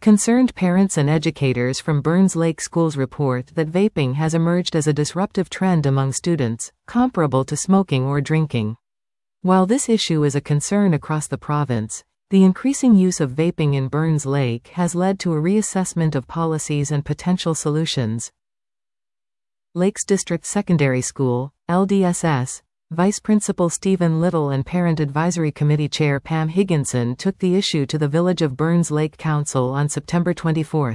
Concerned parents and educators from Burns Lake Schools report that vaping has emerged as a disruptive trend among students, comparable to smoking or drinking. While this issue is a concern across the province, the increasing use of vaping in Burns Lake has led to a reassessment of policies and potential solutions. Lakes District Secondary School, LDSS, Vice Principal Stephen Little and Parent Advisory Committee Chair Pam Higginson took the issue to the Village of Burns Lake Council on September 24.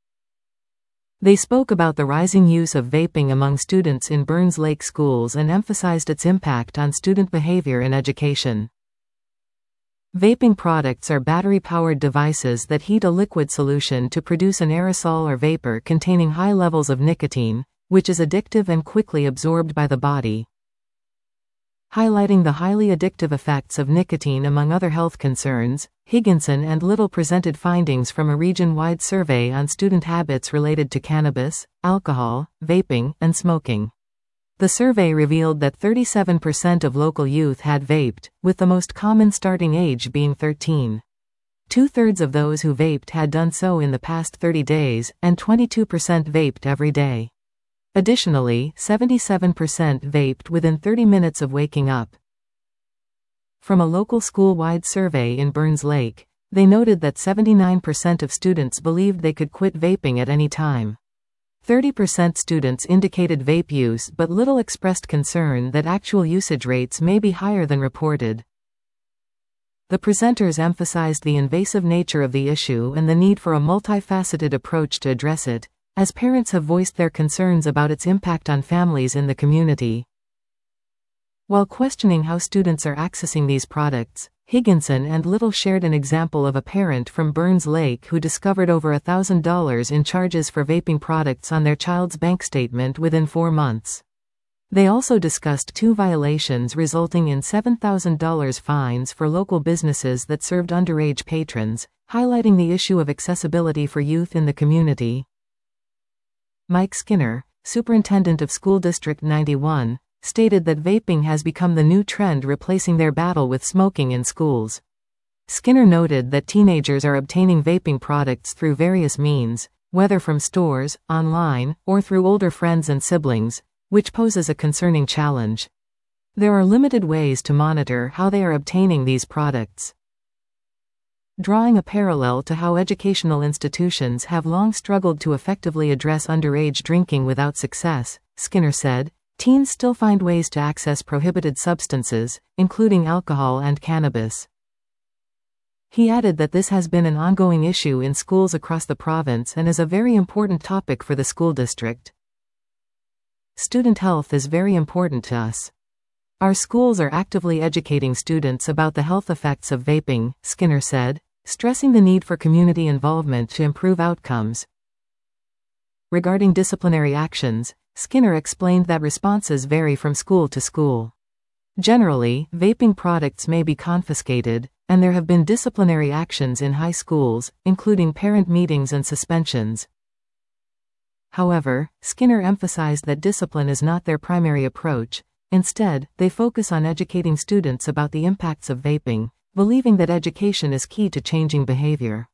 They spoke about the rising use of vaping among students in Burns Lake schools and emphasized its impact on student behavior and education. Vaping products are battery-powered devices that heat a liquid solution to produce an aerosol or vapor containing high levels of nicotine, which is addictive and quickly absorbed by the body. Highlighting the highly addictive effects of nicotine among other health concerns, Higginson and Little presented findings from a region-wide survey on student habits related to cannabis, alcohol, vaping, and smoking. The survey revealed that 37% of local youth had vaped, with the most common starting age being 13. Two-thirds of those who vaped had done so in the past 30 days, and 22% vaped every day. Additionally, 77% vaped within 30 minutes of waking up. From a local school-wide survey in Burns Lake, they noted that 79% of students believed they could quit vaping at any time. 30% students indicated vape use, but Little expressed concern that actual usage rates may be higher than reported. The presenters emphasized the invasive nature of the issue and the need for a multifaceted approach to address it, as parents have voiced their concerns about its impact on families in the community. While questioning how students are accessing these products, Higginson and Little shared an example of a parent from Burns Lake who discovered over $1,000 in charges for vaping products on their child's bank statement within 4 months. They also discussed 2 violations resulting in $7,000 fines for local businesses that served underage patrons, highlighting the issue of accessibility for youth in the community. Mike Skinner, superintendent of School District 91, stated that vaping has become the new trend, replacing their battle with smoking in schools. Skinner noted that teenagers are obtaining vaping products through various means, whether from stores, online, or through older friends and siblings, which poses a concerning challenge. There are limited ways to monitor how they are obtaining these products. Drawing a parallel to how educational institutions have long struggled to effectively address underage drinking without success, Skinner said, teens still find ways to access prohibited substances, including alcohol and cannabis. He added that this has been an ongoing issue in schools across the province and is a very important topic for the school district. Student health is very important to us. Our schools are actively educating students about the health effects of vaping, Skinner said, stressing the need for community involvement to improve outcomes. Regarding disciplinary actions, Skinner explained that responses vary from school to school. Generally, vaping products may be confiscated, and there have been disciplinary actions in high schools, including parent meetings and suspensions. However, Skinner emphasized that discipline is not their primary approach. Instead, they focus on educating students about the impacts of vaping, believing that education is key to changing behavior.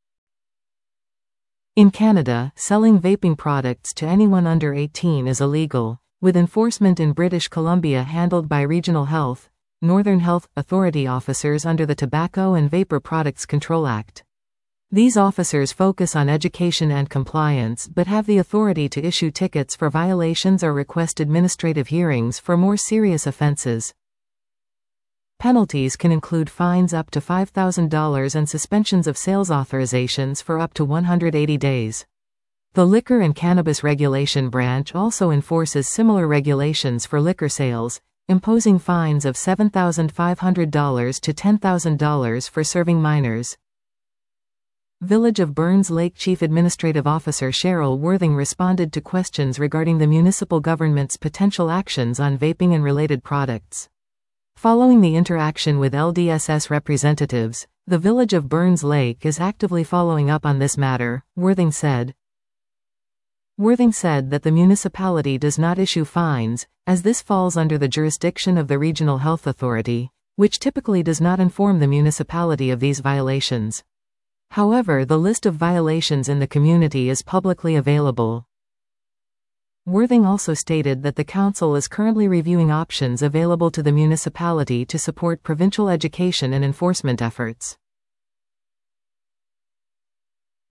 In Canada, selling vaping products to anyone under 18 is illegal, with enforcement in British Columbia handled by Regional Health, Northern Health Authority officers under the Tobacco and Vapor Products Control Act. These officers focus on education and compliance but have the authority to issue tickets for violations or request administrative hearings for more serious offenses. Penalties can include fines up to $5,000 and suspensions of sales authorizations for up to 180 days. The Liquor and Cannabis Regulation Branch also enforces similar regulations for liquor sales, imposing fines of $7,500 to $10,000 for serving minors. Village of Burns Lake Chief Administrative Officer Cheryl Worthing responded to questions regarding the municipal government's potential actions on vaping and related products. Following the interaction with LDSS representatives, the Village of Burns Lake is actively following up on this matter, Worthing said. Worthing said that the municipality does not issue fines, as this falls under the jurisdiction of the Regional Health Authority, which typically does not inform the municipality of these violations. However, the list of violations in the community is publicly available. Worthing also stated that the council is currently reviewing options available to the municipality to support provincial education and enforcement efforts.